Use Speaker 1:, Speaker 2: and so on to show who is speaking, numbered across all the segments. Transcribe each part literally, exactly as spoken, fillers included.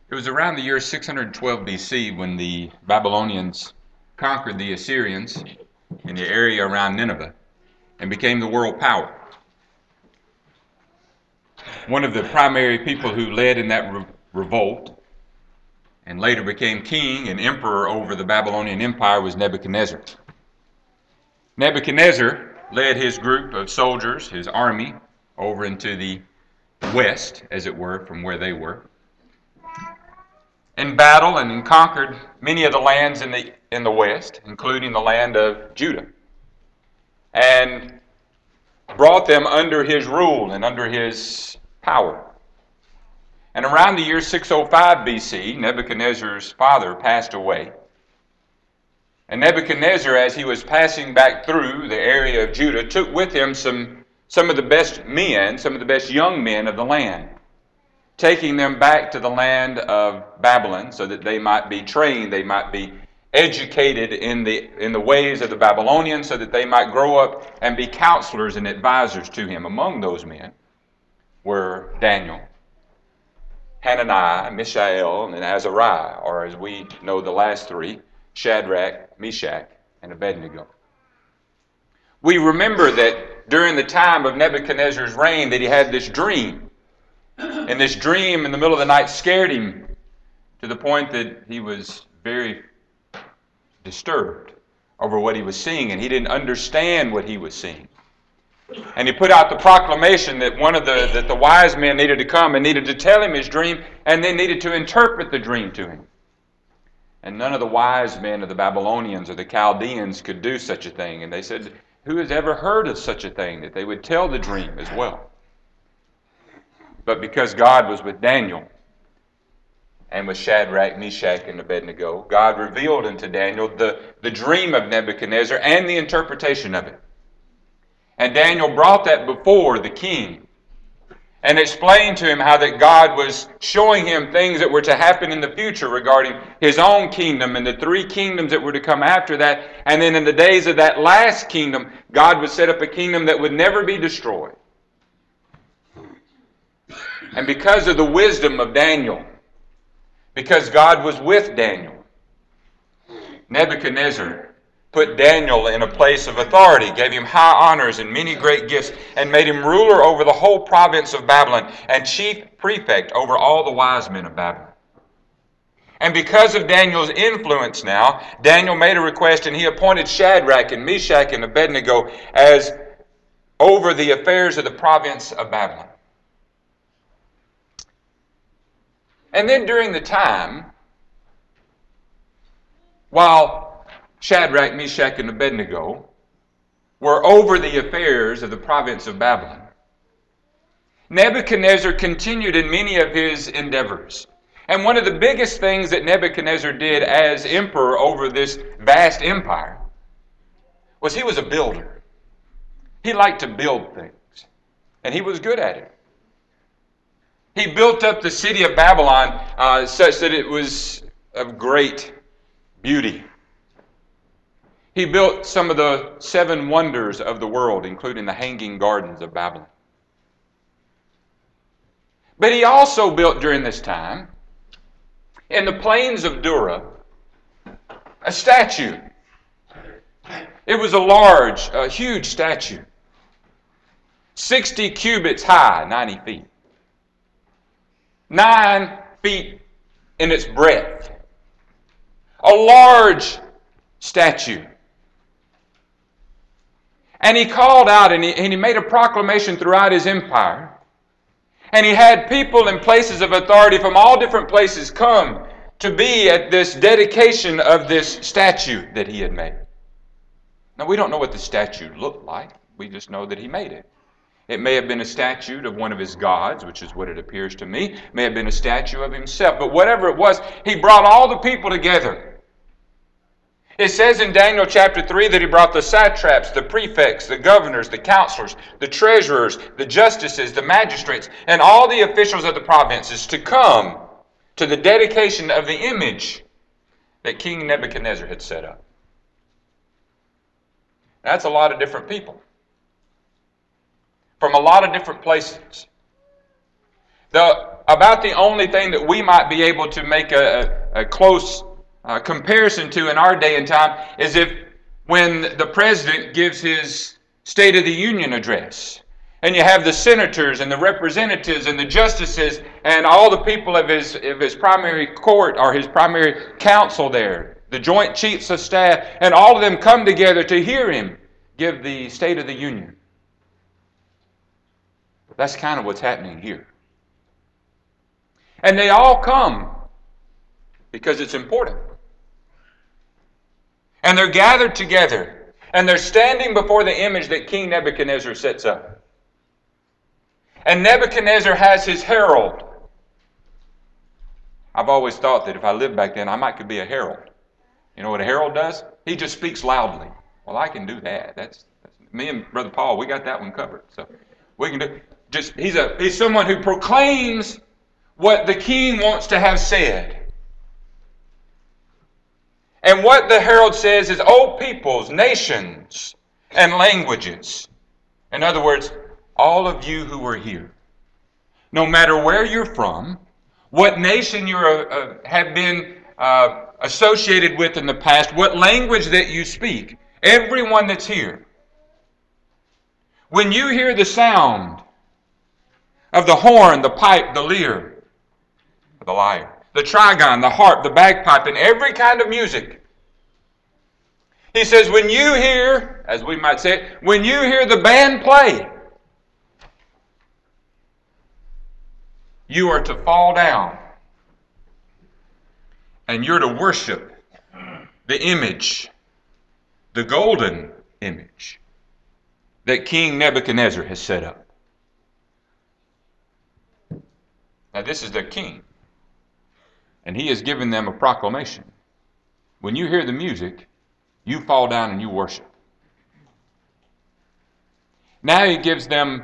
Speaker 1: It was around the year six hundred twelve B C when the Babylonians conquered the Assyrians in the area around Nineveh and became the world power. One of the primary people who led in that re- revolt and later became king and emperor over the Babylonian Empire was Nebuchadnezzar. Nebuchadnezzar led his group of soldiers, his army, over into the west, as it were, from where they were, in battle and conquered many of the lands in the in the west, including the land of Judah, and brought them under his rule and under his power. And around the year six oh five B C, Nebuchadnezzar's father passed away. And Nebuchadnezzar, as he was passing back through the area of Judah, took with him some, some of the best men, some of the best young men of the land, taking them back to the land of Babylon so that they might be trained, they might be educated in the, in the ways of the Babylonians, so that they might grow up and be counselors and advisors to him. Among those men were Daniel, Hananiah, Mishael, and Azariah, or as we know the last three, Shadrach, Meshach, and Abednego. We remember that during the time of Nebuchadnezzar's reign that he had this dream. And this dream in the middle of the night scared him to the point that he was very disturbed over what he was seeing, and he didn't understand what he was seeing. And he put out the proclamation that one of the that the wise men needed to come and needed to tell him his dream, and then needed to interpret the dream to him. And none of the wise men of the Babylonians or the Chaldeans could do such a thing. And they said, who has ever heard of such a thing, that they would tell the dream as well? But because God was with Daniel and with Shadrach, Meshach, and Abednego, God revealed unto Daniel the, the dream of Nebuchadnezzar and the interpretation of it. And Daniel brought that before the king and explained to him how that God was showing him things that were to happen in the future regarding his own kingdom and the three kingdoms that were to come after that. And then in the days of that last kingdom, God would set up a kingdom that would never be destroyed. And because of the wisdom of Daniel, because God was with Daniel, Nebuchadnezzar put Daniel in a place of authority, gave him high honors and many great gifts, and made him ruler over the whole province of Babylon and chief prefect over all the wise men of Babylon. And because of Daniel's influence now, Daniel made a request, and he appointed Shadrach and Meshach and Abednego as over the affairs of the province of Babylon. And then during the time, while Shadrach, Meshach, and Abednego were over the affairs of the province of Babylon, Nebuchadnezzar continued in many of his endeavors. And one of the biggest things that Nebuchadnezzar did as emperor over this vast empire was he was a builder. He liked to build things, and he was good at it. He built up the city of Babylon uh, such that it was of great beauty. He built some of the seven wonders of the world, including the Hanging Gardens of Babylon. But he also built during this time, in the plains of Dura, a statue. It was a large, a huge statue, sixty cubits high, ninety feet. Nine feet in its breadth. A large statue. And he called out and he, and he made a proclamation throughout his empire. And he had people in places of authority from all different places come to be at this dedication of this statue that he had made. Now, we don't know what the statue looked like. We just know that he made it. It may have been a statue of one of his gods, which is what it appears to me. It may have been a statue of himself. But whatever it was, he brought all the people together. It says in Daniel chapter three that he brought the satraps, the prefects, the governors, the counselors, the treasurers, the justices, the magistrates, and all the officials of the provinces to come to the dedication of the image that King Nebuchadnezzar had set up. That's a lot of different people from a lot of different places. The, about the only thing that we might be able to make a, a, a close uh, comparison to in our day and time is if when the president gives his State of the Union address, and you have the senators and the representatives and the justices and all the people of his, of his primary court or his primary council there, the joint chiefs of staff, and all of them come together to hear him give the State of the Union. That's kind of what's happening here. And they all come because it's important. And they're gathered together, and they're standing before the image that King Nebuchadnezzar sets up. And Nebuchadnezzar has his herald. I've always thought that if I lived back then, I might could be a herald. You know what a herald does? He just speaks loudly. Well, I can do that. That's, that's me and Brother Paul. We got that one covered. So we can do. Just he's a he's someone who proclaims what the king wants to have said. And what the herald says is, "O peoples, nations, and languages." In other words, all of you who are here, no matter where you're from, what nation you uh, have been uh, associated with in the past, what language that you speak, everyone that's here, when you hear the sound of the horn, the pipe, the lyre, the lyre, the trigon, the harp, the bagpipe, and every kind of music, he says, when you hear, as we might say, when you hear the band play, you are to fall down and you're to worship the image, the golden image that King Nebuchadnezzar has set up. Now this is their king, and he has given them a proclamation. When you hear the music, you fall down and you worship. Now he gives them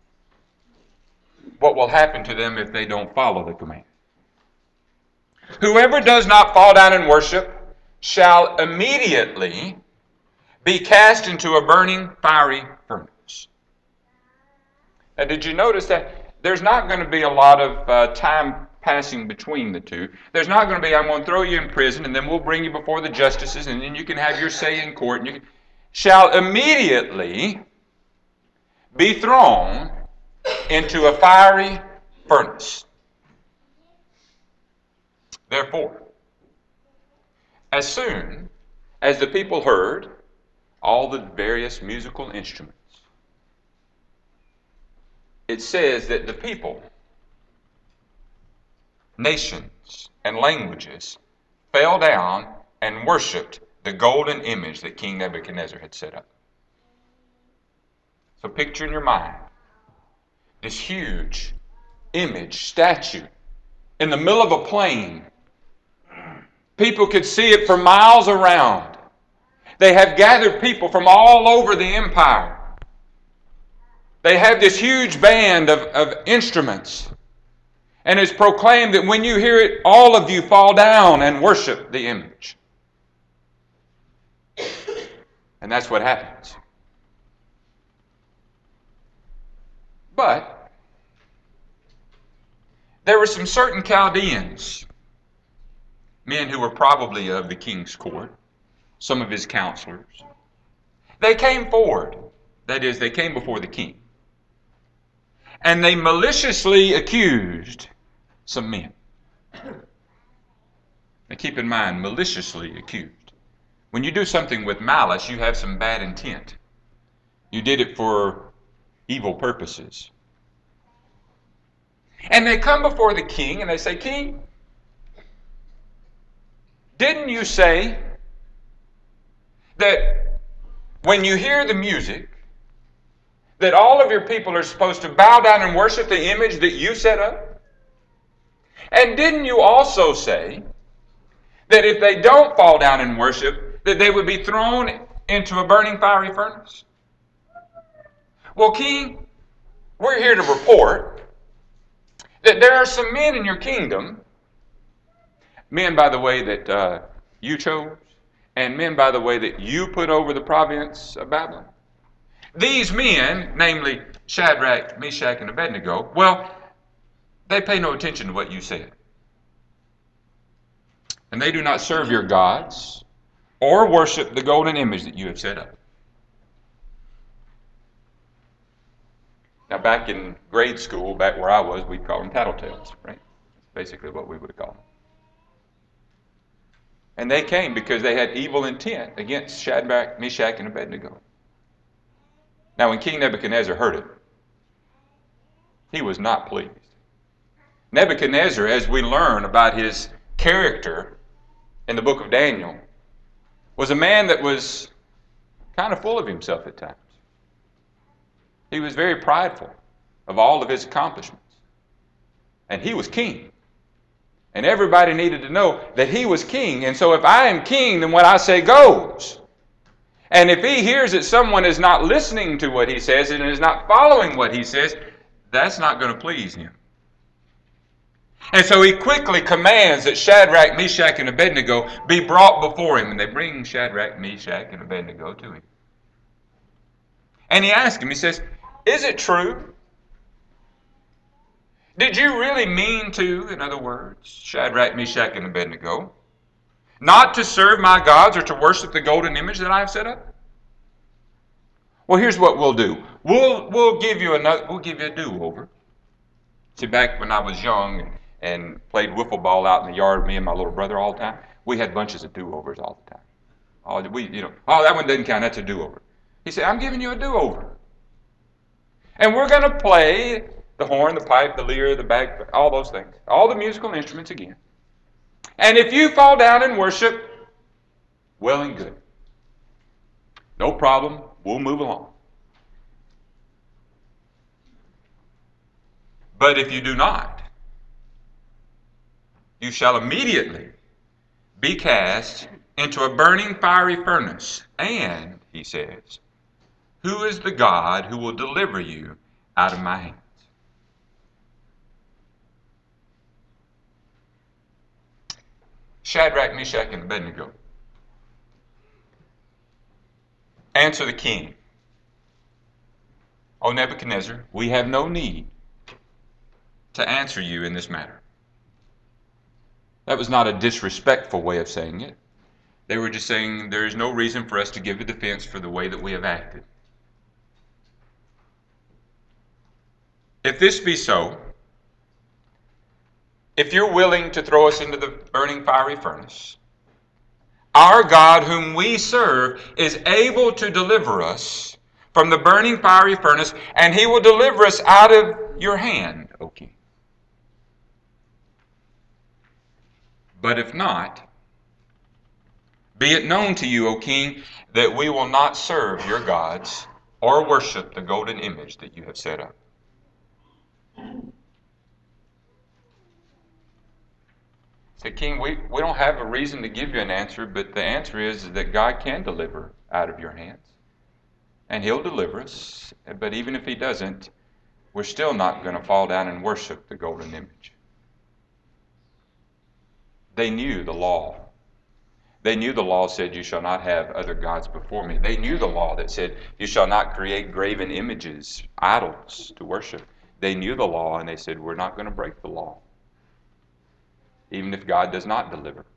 Speaker 1: what will happen to them if they don't follow the command. Whoever does not fall down and worship shall immediately be cast into a burning fiery furnace. Now, did you notice that there's not going to be a lot of uh, time passing between the two? There's not going to be, I'm going to throw you in prison and then we'll bring you before the justices and then you can have your say in court. And you can, shall immediately be thrown into a fiery furnace. Therefore, as soon as the people heard all the various musical instruments, it says that the people, nations, and languages fell down and worshipped the golden image that King Nebuchadnezzar had set up. So picture in your mind this huge image, statue, in the middle of a plain. People could see it for miles around. They have gathered people from all over the empire. They have this huge band of, of instruments. And it's proclaimed that when you hear it, all of you fall down and worship the image. And that's what happens. But there were some certain Chaldeans, men who were probably of the king's court, some of his counselors. They came forward. That is, they came before the king. And they maliciously accused some men. Now keep in mind, maliciously accused. When you do something with malice, you have some bad intent. You did it for evil purposes. And they come before the king and they say, "King, didn't you say that when you hear the music, that all of your people are supposed to bow down and worship the image that you set up? And didn't you also say that if they don't fall down and worship, that they would be thrown into a burning fiery furnace?" Well, king, we're here to report that there are some men in your kingdom, men, by the way, that uh, you chose, and men, by the way, that you put over the province of Babylon. These men, namely Shadrach, Meshach, and Abednego, well, They pay no attention to what you said. And they do not serve your gods or worship the golden image that you have set up. Now, back in grade school, back where I was, we'd call them tattletales, right? Basically what we would call them. And they came because they had evil intent against Shadrach, Meshach, and Abednego. Now, when King Nebuchadnezzar heard it, he was not pleased. Nebuchadnezzar, as we learn about his character in the book of Daniel, was a man that was kind of full of himself at times. He was very prideful of all of his accomplishments. And he was king. And everybody needed to know that he was king. And so if I am king, then what I say goes. And if he hears that someone is not listening to what he says and is not following what he says, that's not going to please him. And so he quickly commands that Shadrach, Meshach, and Abednego be brought before him. And they bring Shadrach, Meshach, and Abednego to him. And he asks him, he says, is it true? Did you really mean to, in other words, Shadrach, Meshach, and Abednego, not to serve my gods or to worship the golden image that I have set up? Well, here's what we'll do. We'll we'll give you another. We'll give you a do-over. See, back when I was young and, and played wiffle ball out in the yard, me and my little brother all the time, we had bunches of do-overs all the time. Oh, we, you know, oh, that one doesn't count. That's a do-over. He said, I'm giving you a do-over. And we're going to play the horn, the pipe, the lyre, the bag, all those things. All the musical instruments again. And if you fall down and worship, well and good. No problem. We'll move along. But if you do not, you shall immediately be cast into a burning fiery furnace. And, he says, who is the God who will deliver you out of my hands? Shadrach, Meshach, and Abednego answer the king, O Nebuchadnezzar, we have no need to answer you in this matter. That was not a disrespectful way of saying it. They were just saying there is no reason for us to give a defense for the way that we have acted. If this be so, if you're willing to throw us into the burning fiery furnace, our God whom we serve is able to deliver us from the burning fiery furnace, and he will deliver us out of your hand, O king. But if not, be it known to you, O king, that we will not serve your gods or worship the golden image that you have set up. Say, king, we, we don't have a reason to give you an answer, but the answer is, is that God can deliver out of your hands. And he'll deliver us. But even if he doesn't, we're still not going to fall down and worship the golden image. They knew the law. They knew the law said, you shall not have other gods before me. They knew the law that said, you shall not create graven images, idols to worship. They knew the law, and they said, we're not going to break the law, even if God does not deliver.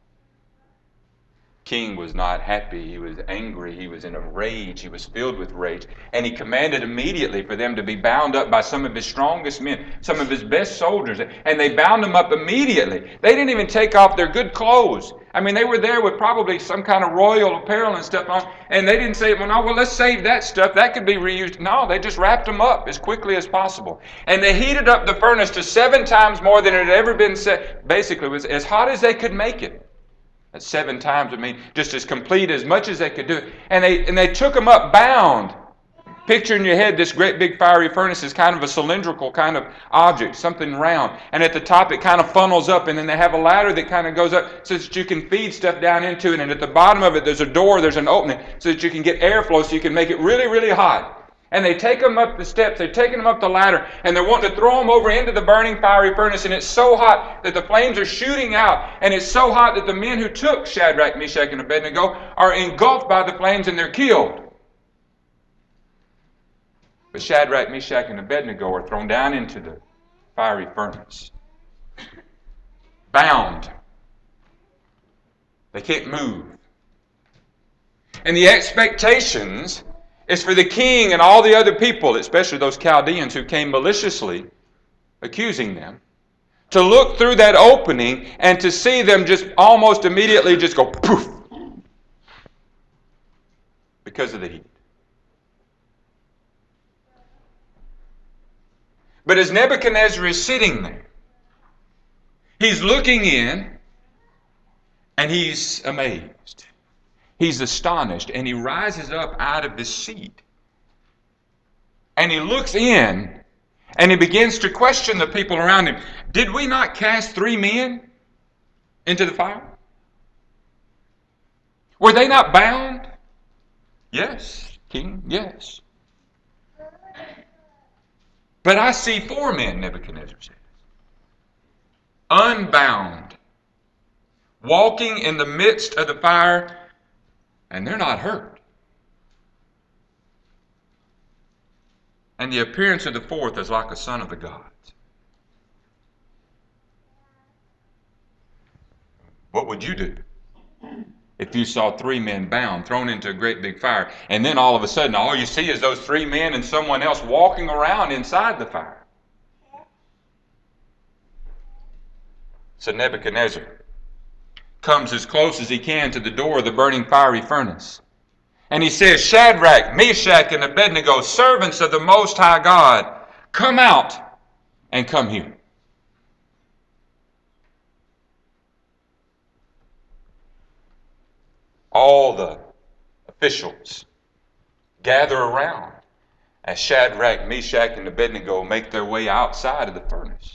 Speaker 1: King was not happy. He was angry. He was in a rage. He was filled with rage. And he commanded immediately for them to be bound up by some of his strongest men, some of his best soldiers. And they bound them up immediately. They didn't even take off their good clothes. I mean, they were there with probably some kind of royal apparel and stuff on. And they didn't say, well, no, well, let's save that stuff. That could be reused. No, they just wrapped them up as quickly as possible. And they heated up the furnace to seven times more than it had ever been set. Basically, it was as hot as they could make it. That's seven times, I mean, just as complete as much as they could do. And they and they took them up bound. Picture in your head this great big fiery furnace is kind of a cylindrical kind of object, something round. And at the top it kind of funnels up, and then they have a ladder that kind of goes up so that you can feed stuff down into it. And at the bottom of it there's a door, there's an opening so that you can get airflow so you can make it really, really hot. And they take them up the steps, they're taking them up the ladder, and they're wanting to throw them over into the burning fiery furnace, and it's so hot that the flames are shooting out, and it's so hot that the men who took Shadrach, Meshach, and Abednego are engulfed by the flames and they're killed. But Shadrach, Meshach, and Abednego are thrown down into the fiery furnace. Bound. They can't move. And the expectations is for the king and all the other people, especially those Chaldeans who came maliciously accusing them, to look through that opening and to see them just almost immediately just go poof because of the heat. But as Nebuchadnezzar is sitting there, he's looking in and he's amazed. He's astonished, and he rises up out of his seat. And he looks in, and he begins to question the people around him. Did we not cast three men into the fire? Were they not bound? Yes, king, yes. But I see four men, Nebuchadnezzar says, unbound, walking in the midst of the fire, and they're not hurt. And the appearance of the fourth is like a son of the gods. What would you do if you saw three men bound, thrown into a great big fire, and then all of a sudden all you see is those three men and someone else walking around inside the fire? So Nebuchadnezzar comes as close as he can to the door of the burning fiery furnace. And he says, Shadrach, Meshach, and Abednego, servants of the Most High God, come out and come here. All the officials gather around as Shadrach, Meshach, and Abednego make their way outside of the furnace.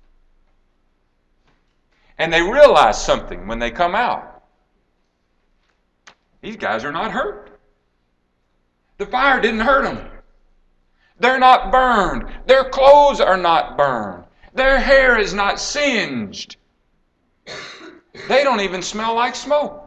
Speaker 1: And they realize something when they come out. These guys are not hurt. The fire didn't hurt them. They're not burned. Their clothes are not burned. Their hair is not singed. They don't even smell like smoke.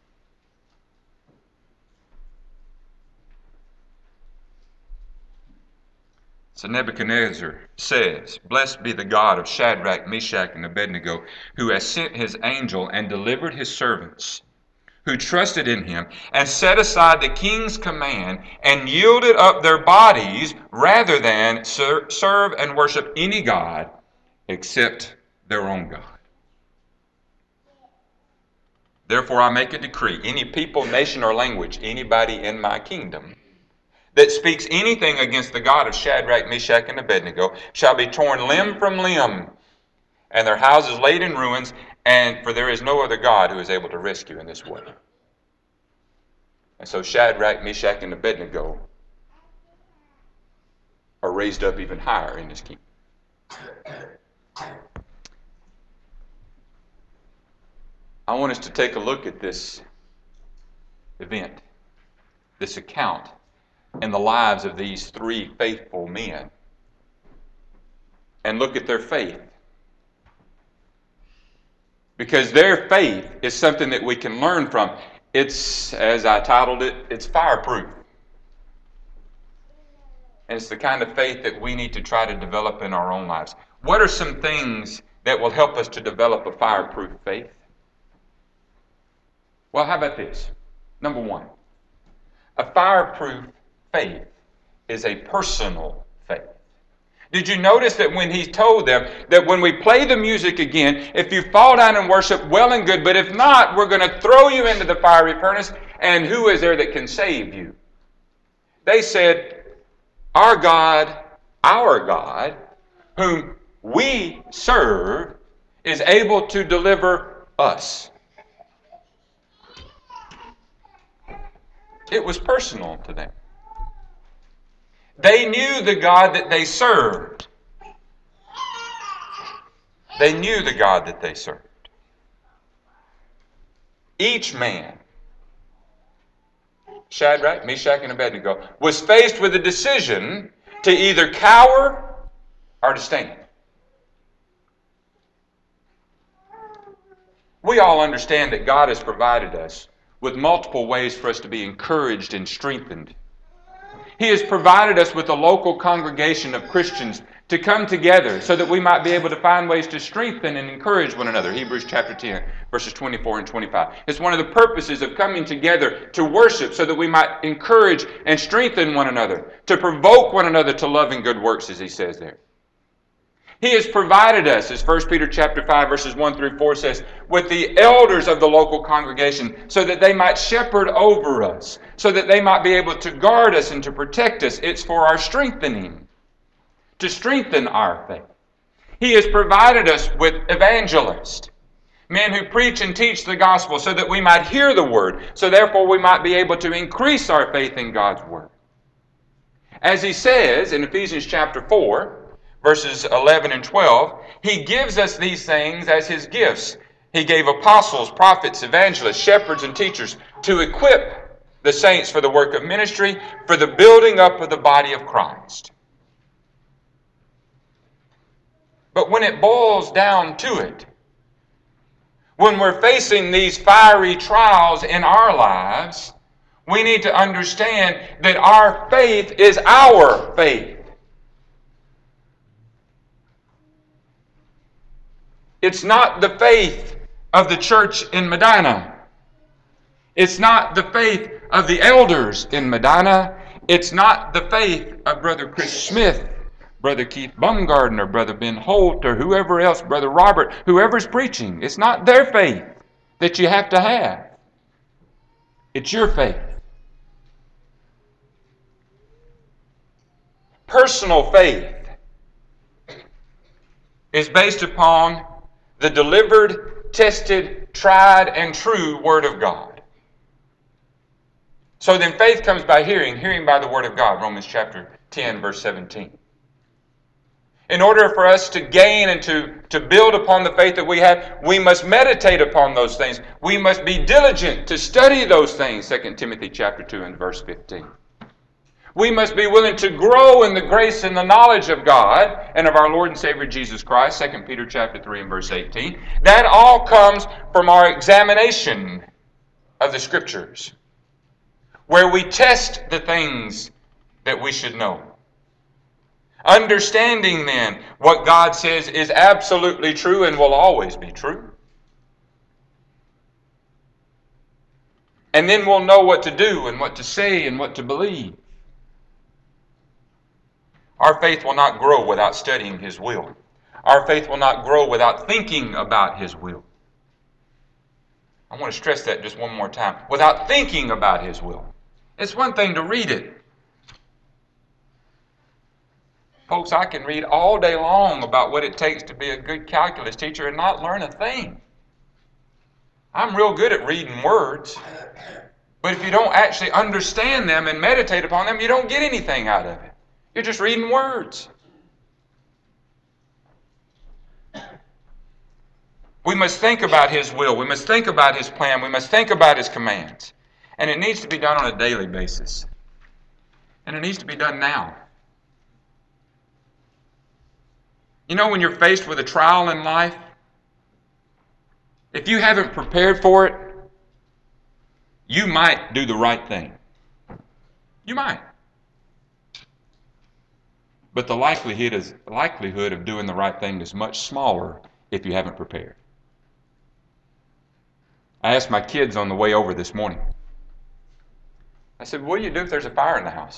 Speaker 1: So Nebuchadnezzar says, Blessed be the God of Shadrach, Meshach, and Abednego, who has sent his angel and delivered his servants, who trusted in him, and set aside the king's command, and yielded up their bodies rather than ser- serve and worship any god except their own God. Therefore I make a decree, any people, nation, or language, anybody in my kingdom, that speaks anything against the God of Shadrach, Meshach, and Abednego shall be torn limb from limb, and their houses laid in ruins, and for there is no other God who is able to rescue in this way. And so Shadrach, Meshach, and Abednego are raised up even higher in this kingdom. I want us to take a look at this event, this account, in the lives of these three faithful men, and look at their faith. Because their faith is something that we can learn from. It's, as I titled it, it's fireproof. And it's the kind of faith that we need to try to develop in our own lives. What are some things that will help us to develop a fireproof faith? Well, how about this? Number one, a fireproof faith is a personal faith. Did you notice that when he told them that when we play the music again, if you fall down and worship, well and good, but if not, we're going to throw you into the fiery furnace, and who is there that can save you? They said, our God, our God, whom we serve, is able to deliver us. It was personal to them. They knew the God that they served. They knew the God that they served. Each man, Shadrach, Meshach, and Abednego, was faced with a decision to either cower or to stand. We all understand that God has provided us with multiple ways for us to be encouraged and strengthened. He has provided us with a local congregation of Christians to come together so that we might be able to find ways to strengthen and encourage one another. Hebrews chapter ten, verses twenty-four and twenty-five. It's one of the purposes of coming together to worship so that we might encourage and strengthen one another, to provoke one another to love and good works, as he says there. He has provided us, as First Peter chapter five, verses one through four says, with the elders of the local congregation so that they might shepherd over us, so that they might be able to guard us and to protect us. It's for our strengthening, to strengthen our faith. He has provided us with evangelists, men who preach and teach the gospel so that we might hear the word, so therefore we might be able to increase our faith in God's word. As he says in Ephesians chapter four, verses eleven and twelve, he gives us these things as his gifts. He gave apostles, prophets, evangelists, shepherds, and teachers to equip the saints for the work of ministry, for the building up of the body of Christ. But when it boils down to it, when we're facing these fiery trials in our lives, we need to understand that our faith is our faith. It's not the faith of the church in Medina. It's not the faith of the elders in Medina. It's not the faith of Brother Chris Smith, Brother Keith Bumgardner, Brother Ben Holt, or whoever else, Brother Robert, whoever's preaching. It's not their faith that you have to have. It's your faith. Personal faith is based upon the delivered, tested, tried, and true Word of God. So then faith comes by hearing, hearing by the Word of God, Romans chapter ten, verse seventeen. In order for us to gain and to, to build upon the faith that we have, we must meditate upon those things. We must be diligent to study those things, Second Timothy chapter two and verse fifteen. We must be willing to grow in the grace and the knowledge of God and of our Lord and Savior Jesus Christ, Second Peter chapter three and verse eighteen. That all comes from our examination of the Scriptures, where we test the things that we should know. Understanding then what God says is absolutely true and will always be true. And then we'll know what to do and what to say and what to believe. Our faith will not grow without studying His will. Our faith will not grow without thinking about His will. I want to stress that just one more time. Without thinking about His will. It's one thing to read it. Folks, I can read all day long about what it takes to be a good calculus teacher and not learn a thing. I'm real good at reading words. But if you don't actually understand them and meditate upon them, you don't get anything out of it. You're just reading words. We must think about His will. We must think about His plan. We must think about His commands. And it needs to be done on a daily basis. And it needs to be done now. You know, when you're faced with a trial in life, if you haven't prepared for it, you might do the right thing. You might. But the likelihood is the likelihood of doing the right thing is much smaller if you haven't prepared. I asked my kids on the way over this morning. I said, what do you do if there's a fire in the house?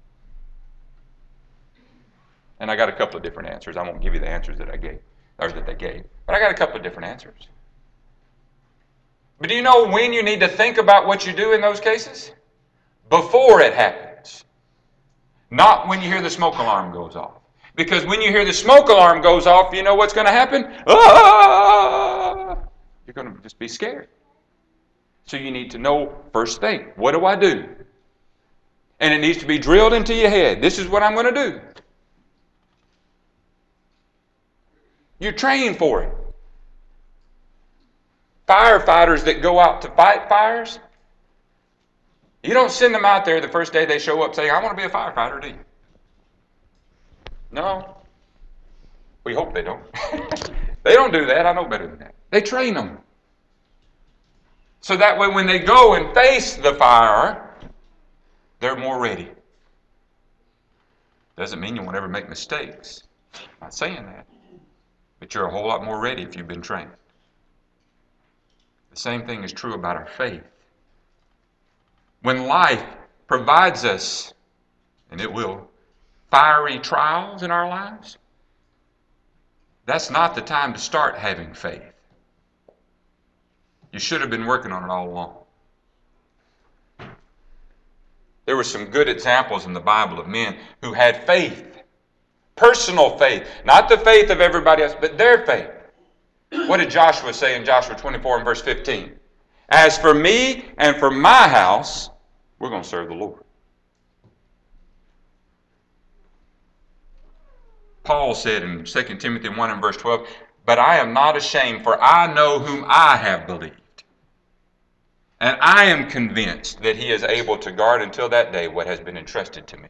Speaker 1: And I got a couple of different answers. I won't give you the answers that I gave, or that they gave. But I got a couple of different answers. But do you know when you need to think about what you do in those cases? Before it happens. Not when you hear the smoke alarm goes off. Because when you hear the smoke alarm goes off, you know what's going to happen? Ah! You're going to just be scared. So you need to know first thing, what do I do? And it needs to be drilled into your head. This is what I'm going to do. You train for it. Firefighters that go out to fight fires, you don't send them out there the first day they show up saying, I want to be a firefighter, do you? No. We hope they don't. They don't do that. I know better than that. They train them. So that way when they go and face the fire, they're more ready. Doesn't mean you won't ever make mistakes. I'm not saying that. But you're a whole lot more ready if you've been trained. The same thing is true about our faith. When life provides us, and it will, fiery trials in our lives, that's not the time to start having faith. You should have been working on it all along. There were some good examples in the Bible of men who had faith. Personal faith. Not the faith of everybody else, but their faith. What did Joshua say in Joshua twenty-four and verse fifteen? As for me and for my house, we're going to serve the Lord. Paul said in Second Timothy one and verse twelve, but I am not ashamed, for I know whom I have believed. And I am convinced that he is able to guard until that day what has been entrusted to me.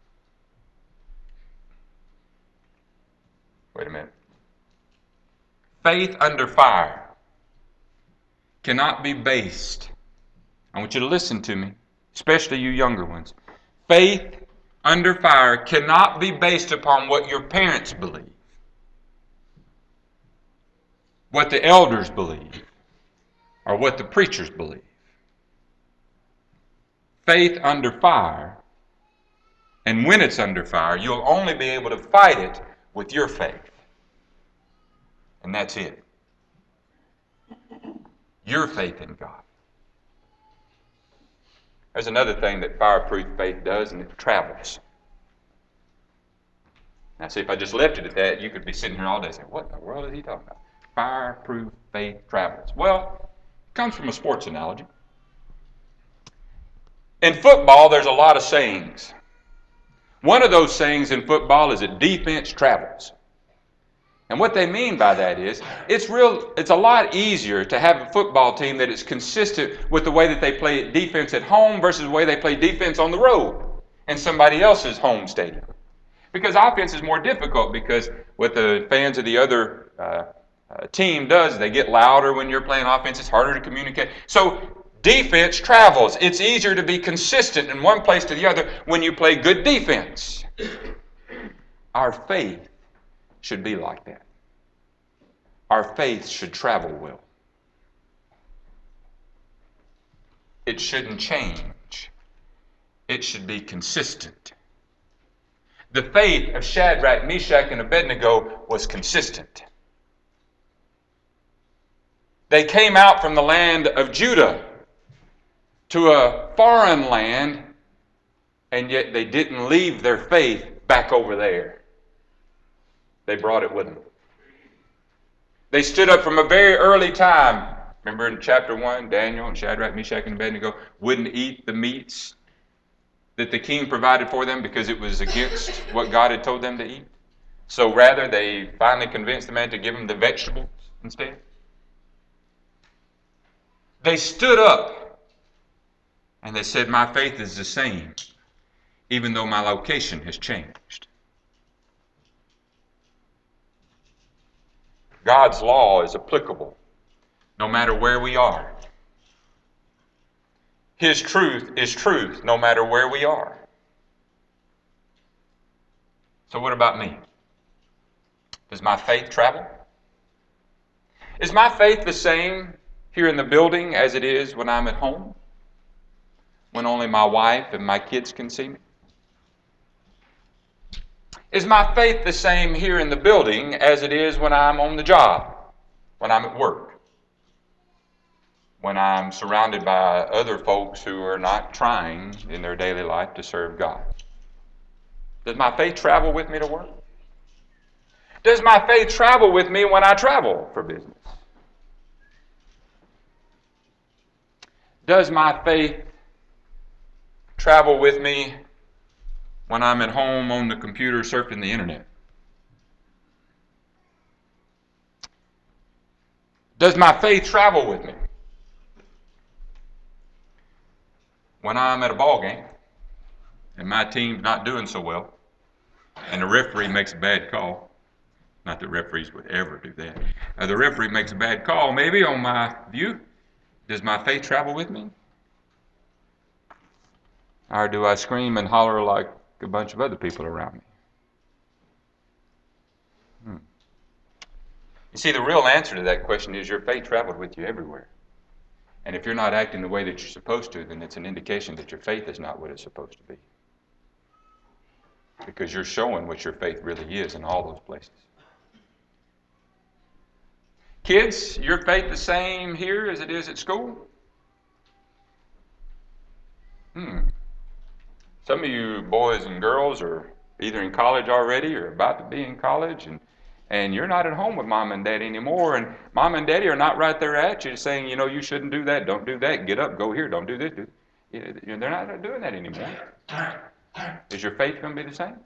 Speaker 1: Wait a minute. Faith under fire cannot be based. I want you to listen to me, especially you younger ones. Faith under fire cannot be based upon what your parents believe, what the elders believe, or what the preachers believe. Faith under fire, and when it's under fire, you'll only be able to fight it with your faith. And that's it. Your faith in God. There's another thing that fireproof faith does, and it travels. Now, see, if I just left it at that, you could be sitting here all day saying, what in the world is he talking about? Fireproof faith travels. Well, it comes from a sports analogy. In football, there's a lot of sayings. One of those sayings in football is that defense travels. And what they mean by that is, it's real. It's a lot easier to have a football team that is consistent with the way that they play defense at home versus the way they play defense on the road in somebody else's home stadium. Because offense is more difficult, because what the fans of the other uh, uh, team does, they get louder when you're playing offense. It's harder to communicate. So defense travels. It's easier to be consistent in one place to the other when you play good defense. Our faith should be like that. Our faith should travel well. It shouldn't change. It should be consistent. The faith of Shadrach, Meshach, and Abednego was consistent. They came out from the land of Judah to a foreign land, and yet they didn't leave their faith back over there. They brought it with them. They stood up from a very early time. Remember in chapter one, Daniel and Shadrach, Meshach, and Abednego wouldn't eat the meats that the king provided for them because it was against what God had told them to eat. So rather, they finally convinced the man to give them the vegetables instead. They stood up and they said, my faith is the same, even though my location has changed. God's law is applicable no matter where we are. His truth is truth no matter where we are. So what about me? Does my faith travel? Is my faith the same here in the building as it is when I'm at home? When only my wife and my kids can see me? Is my faith the same here in the building as it is when I'm on the job, when I'm at work, when I'm surrounded by other folks who are not trying in their daily life to serve God? Does my faith travel with me to work? Does my faith travel with me when I travel for business? Does my faith travel with me when I'm at home on the computer surfing the internet? Does my faith travel with me when I'm at a ball game and my team's not doing so well and the referee makes a bad call? Not that referees would ever do that. Uh, the referee makes a bad call maybe on my view. Does my faith travel with me? Or do I scream and holler like a bunch of other people around me? You see, the real answer to that question is your faith traveled with you everywhere. And if you're not acting the way that you're supposed to, then it's an indication that your faith is not what it's supposed to be. Because you're showing what your faith really is in all those places. Kids, your faith the same here as it is at school? Hmm. Some of you boys and girls are either in college already or about to be in college, and And you're not at home with mom and daddy anymore, and mom and daddy are not right there at you saying, you know, you shouldn't do that, don't do that, get up, go here, don't do this. Do. You know, they're not doing that anymore. Is your faith going to be the same?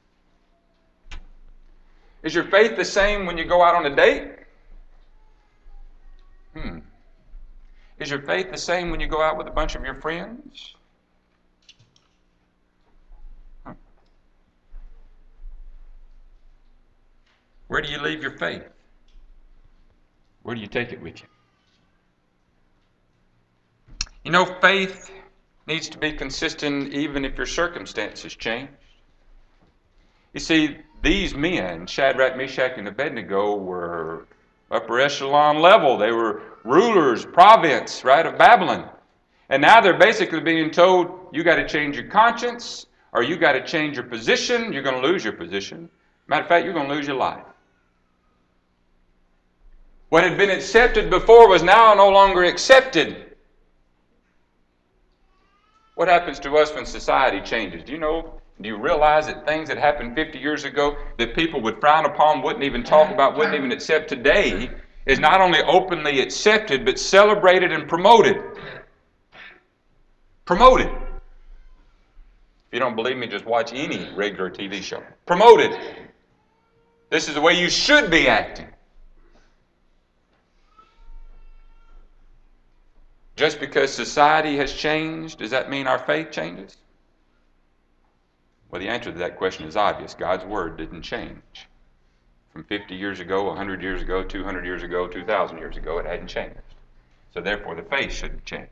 Speaker 1: Is your faith the same when you go out on a date? Hmm. Is your faith the same when you go out with a bunch of your friends? Huh. Where do you leave your faith? Where do you take it with you? You know, faith needs to be consistent even if your circumstances change. You see, these men, Shadrach, Meshach, and Abednego, were upper echelon level. They were rulers, province, right, of Babylon. And now they're basically being told, you got to change your conscience, or you got to change your position. You're going to lose your position. Matter of fact, you're going to lose your life. What had been accepted before was now no longer accepted. What happens to us when society changes? Do you know, do you realize that things that happened fifty years ago that people would frown upon, wouldn't even talk about, wouldn't even accept today, is not only openly accepted, but celebrated and promoted? Promoted. If you don't believe me, just watch any regular T V show. Promoted. This is the way you should be acting. Just because society has changed, does that mean our faith changes? Well, the answer to that question is obvious. God's Word didn't change. From fifty years ago, one hundred years ago, two hundred years ago, two thousand years ago, it hadn't changed. So therefore, the faith shouldn't change.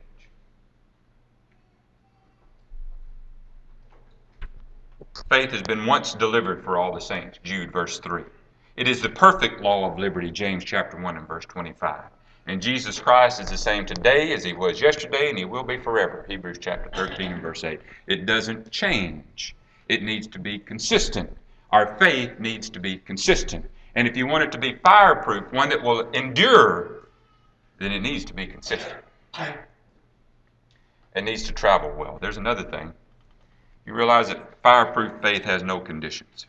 Speaker 1: Faith has been once delivered for all the saints, Jude verse three. It is the perfect law of liberty, James chapter one and verse twenty-five. And Jesus Christ is the same today as he was yesterday, and he will be forever, Hebrews chapter thirteen and verse eight. It doesn't change. It needs to be consistent. Our faith needs to be consistent. And if you want it to be fireproof, one that will endure, then it needs to be consistent. It needs to travel well. There's another thing. You realize that fireproof faith has no conditions.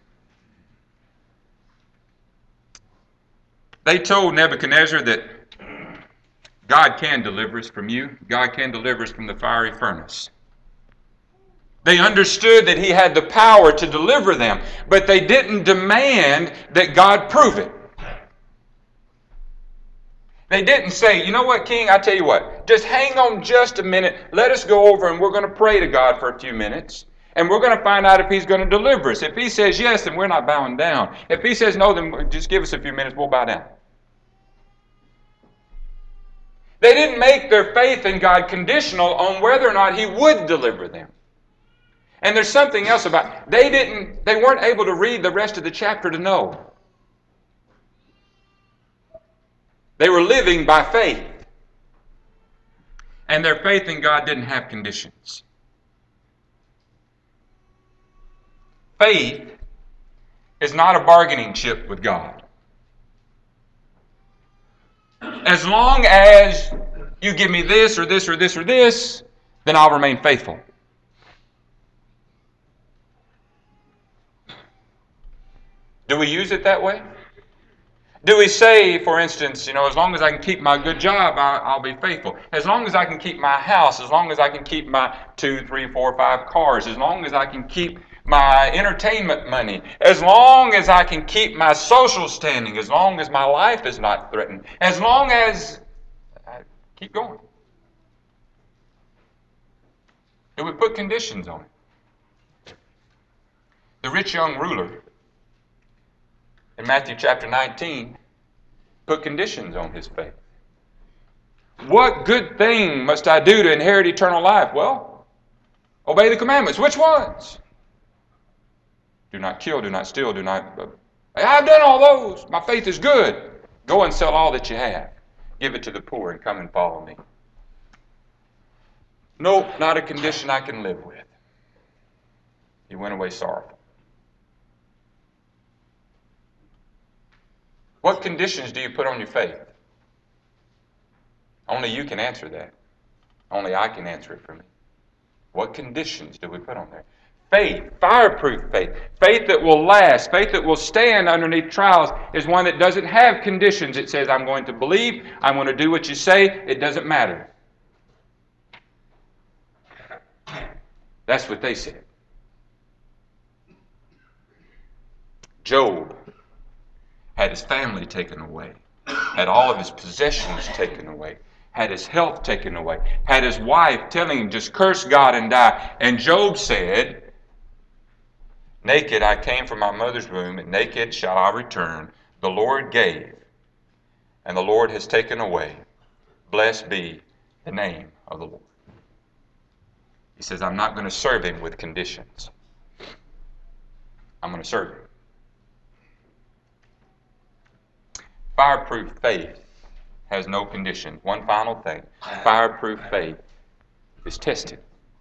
Speaker 1: They told Nebuchadnezzar that God can deliver us from you. God can deliver us from the fiery furnace. They understood that he had the power to deliver them, but they didn't demand that God prove it. They didn't say, you know what, King, I tell you what, just hang on just a minute. Let us go over and we're going to pray to God for a few minutes. And we're going to find out if he's going to deliver us. If he says yes, then we're not bowing down. If he says no, then just give us a few minutes, we'll bow down. They didn't make their faith in God conditional on whether or not he would deliver them. And there's something else about it. They didn't, they weren't able to read the rest of the chapter to know. They were living by faith. And their faith in God didn't have conditions. Faith is not a bargaining chip with God. As long as you give me this or this or this or this, then I'll remain faithful. Do we use it that way? Do we say, for instance, you know, as long as I can keep my good job, I'll, I'll be faithful. As long as I can keep my house, as long as I can keep my two, three, four, five cars, as long as I can keep my entertainment money, as long as I can keep my social standing, as long as my life is not threatened, as long as I keep going. Do we put conditions on it? The rich young ruler in Matthew chapter nineteen put conditions on his faith. What good thing must I do to inherit eternal life? Well, obey the commandments. Which ones? Do not kill, do not steal, do not... I've done all those. My faith is good. Go and sell all that you have. Give it to the poor and come and follow me. Nope, not a condition I can live with. He went away sorrowful. What conditions do you put on your faith? Only you can answer that. Only I can answer it for me. What conditions do we put on there? Faith, fireproof faith, faith that will last, faith that will stand underneath trials is one that doesn't have conditions. It says, I'm going to believe, I'm going to do what you say, it doesn't matter. That's what they said. Job had his family taken away, had all of his possessions taken away, had his health taken away, had his wife telling him, just curse God and die. And Job said, naked I came from my mother's womb, and naked shall I return. The Lord gave, and the Lord has taken away. Blessed be the name of the Lord. He says, I'm not going to serve him with conditions. I'm going to serve him. Fireproof faith has no conditions. One final thing. Fireproof faith is tested.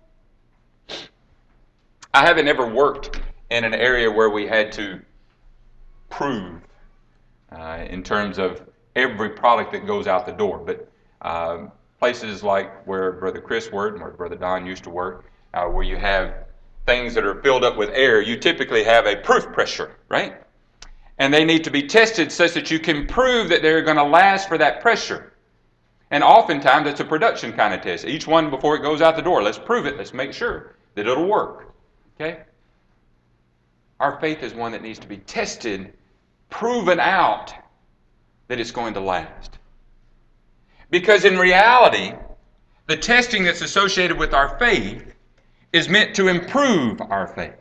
Speaker 1: I haven't ever worked in an area where we had to prove uh, in terms of every product that goes out the door. But um, places like where Brother Chris worked and where Brother Don used to work, uh, where you have things that are filled up with air, you typically have a proof pressure, right? And they need to be tested such that you can prove that they're going to last for that pressure. And oftentimes it's a production kind of test. Each one before it goes out the door, let's prove it. Let's make sure that it'll work. Okay? Our faith is one that needs to be tested, proven out that it's going to last. Because in reality, the testing that's associated with our faith is meant to improve our faith.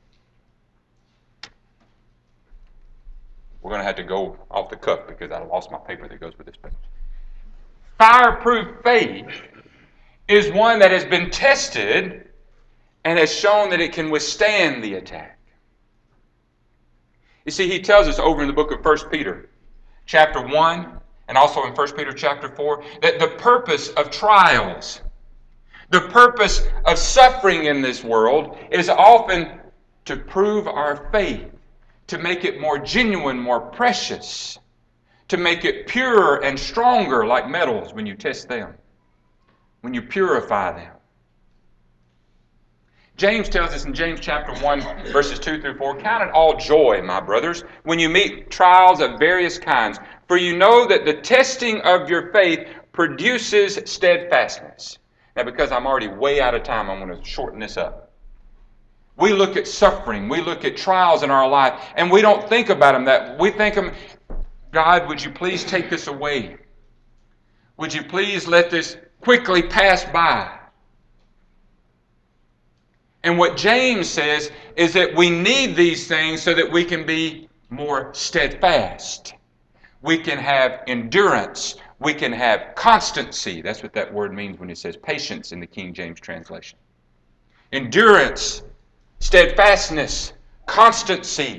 Speaker 1: We're going to have to go off the cuff because I lost my paper that goes with this page. Fireproof faith is one that has been tested and has shown that it can withstand the attack. You see, he tells us over in the book of First Peter, chapter one, and also in First Peter chapter four, that the purpose of trials, the purpose of suffering in this world is often to prove our faith, to make it more genuine, more precious, to make it purer and stronger like metals when you test them, when you purify them. James tells us in James chapter one, verses two through four, count it all joy, my brothers, when you meet trials of various kinds, for you know that the testing of your faith produces steadfastness. Now, because I'm already way out of time, I'm going to shorten this up. We look at suffering, we look at trials in our life, and we don't think about them that we think of, God, would you please take this away? Would you please let this quickly pass by? And what James says is that we need these things so that we can be more steadfast. We can have endurance. We can have constancy. That's what that word means when it says patience in the King James translation. Endurance, steadfastness, constancy.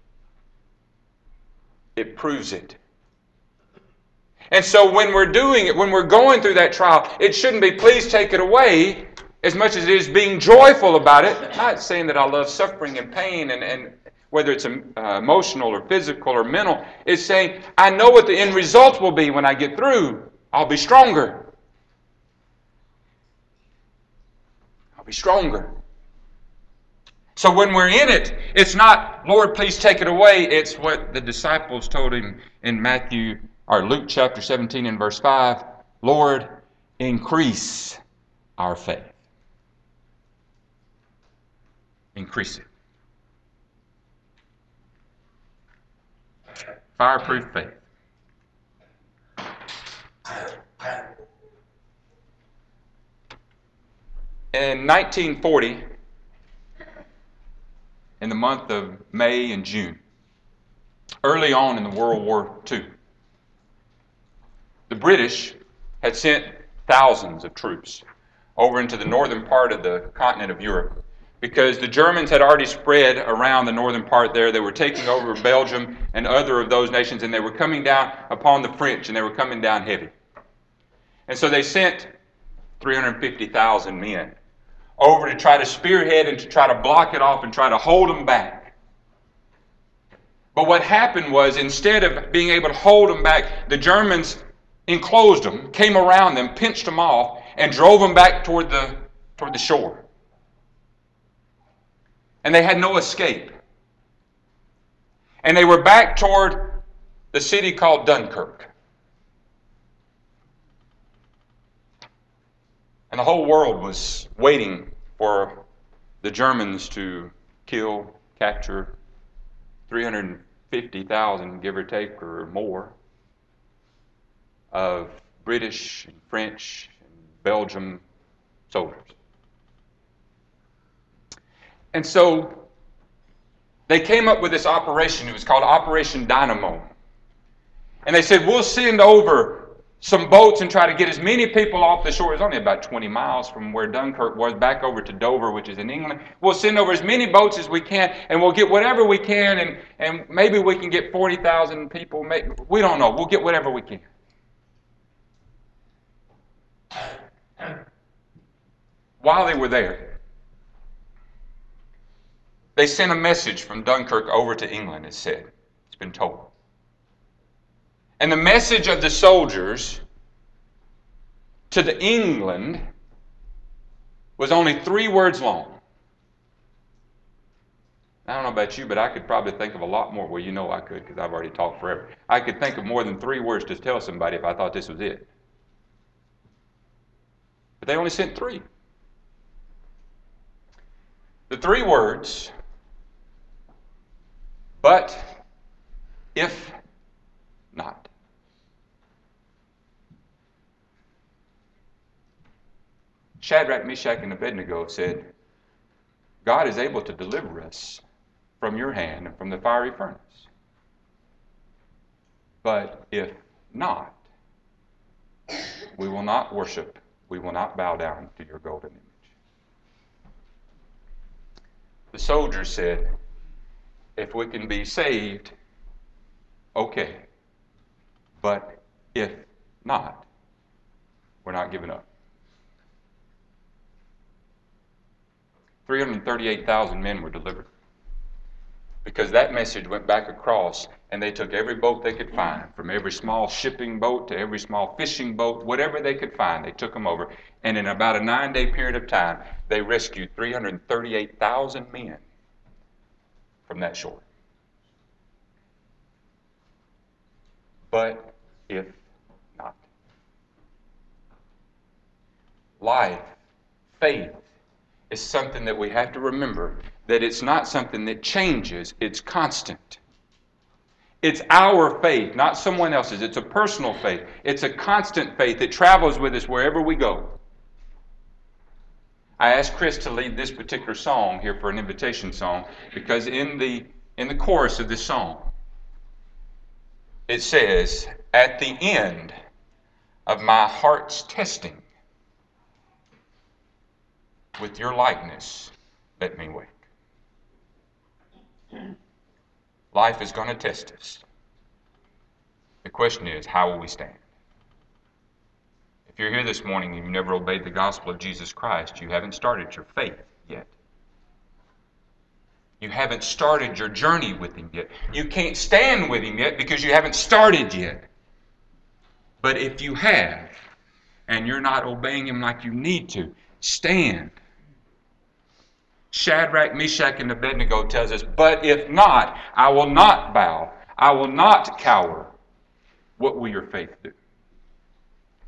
Speaker 1: It proves it. And so when we're doing it, when we're going through that trial, it shouldn't be, please take it away, as much as it is being joyful about it. I'm not saying that I love suffering and pain, and, and whether it's uh, emotional or physical or mental. It's saying, I know what the end result will be when I get through. I'll be stronger. I'll be stronger. So when we're in it, it's not, Lord, please take it away. It's what the disciples told him in Matthew, or Luke chapter seventeen and verse five. Lord, increase our faith. Increase it. Fireproof faith. In nineteen forty, in the month of May and June, early on in the World War Two, the British had sent thousands of troops over into the northern part of the continent of Europe because the Germans had already spread around the northern part there. They were taking over Belgium and other of those nations, and they were coming down upon the French, and they were coming down heavy. And so they sent three hundred fifty thousand men over to try to spearhead and to try to block it off and try to hold them back. But what happened was, instead of being able to hold them back, the Germans enclosed them, came around them, pinched them off, and drove them back toward the, toward the shore. And they had no escape. And they were back toward the city called Dunkirk. And the whole world was waiting for the Germans to kill, capture three hundred fifty thousand, give or take, or more, of British and French and Belgian soldiers. And so they came up with this operation. It was called Operation Dynamo. And they said, we'll send over some boats and try to get as many people off the shore. It's only about twenty miles from where Dunkirk was, back over to Dover, which is in England. We'll send over as many boats as we can, and we'll get whatever we can, and, and maybe we can get forty thousand people. Maybe, we don't know. We'll get whatever we can. While they were there, they sent a message from Dunkirk over to England, it said. It's been told. And the message of the soldiers to the England was only three words long. I don't know about you, but I could probably think of a lot more. Well, you know I could, because I've already talked forever. I could think of more than three words to tell somebody if I thought this was it. But they only sent three. The three words, but if not. Shadrach, Meshach, and Abednego said, God is able to deliver us from your hand and from the fiery furnace. But if not, we will not worship, we will not bow down to your golden image. The soldiers said, if we can be saved, okay. But if not, we're not giving up. three hundred thirty-eight thousand men were delivered. Because that message went back across, and they took every boat they could find, from every small shipping boat to every small fishing boat, whatever they could find, they took them over. And in about a nine-day period of time, they rescued three hundred thirty-eight thousand men from that shore. But if not. Life, faith, is something that we have to remember, that it's not something that changes, it's constant. It's our faith, not someone else's. It's a personal faith. It's a constant faith that travels with us wherever we go. I asked Chris to lead this particular song here for an invitation song, because in the in the chorus of this song, it says, at the end of my heart's testing, with your likeness, let me wake. Life is going to test us. The question is, how will we stand? If you're here this morning and you've never obeyed the gospel of Jesus Christ, you haven't started your faith yet. You haven't started your journey with Him yet. You can't stand with Him yet because you haven't started yet. But if you have, and you're not obeying Him like you need to, stand. Shadrach, Meshach, and Abednego tells us, but if not, I will not bow. I will not cower. What will your faith do?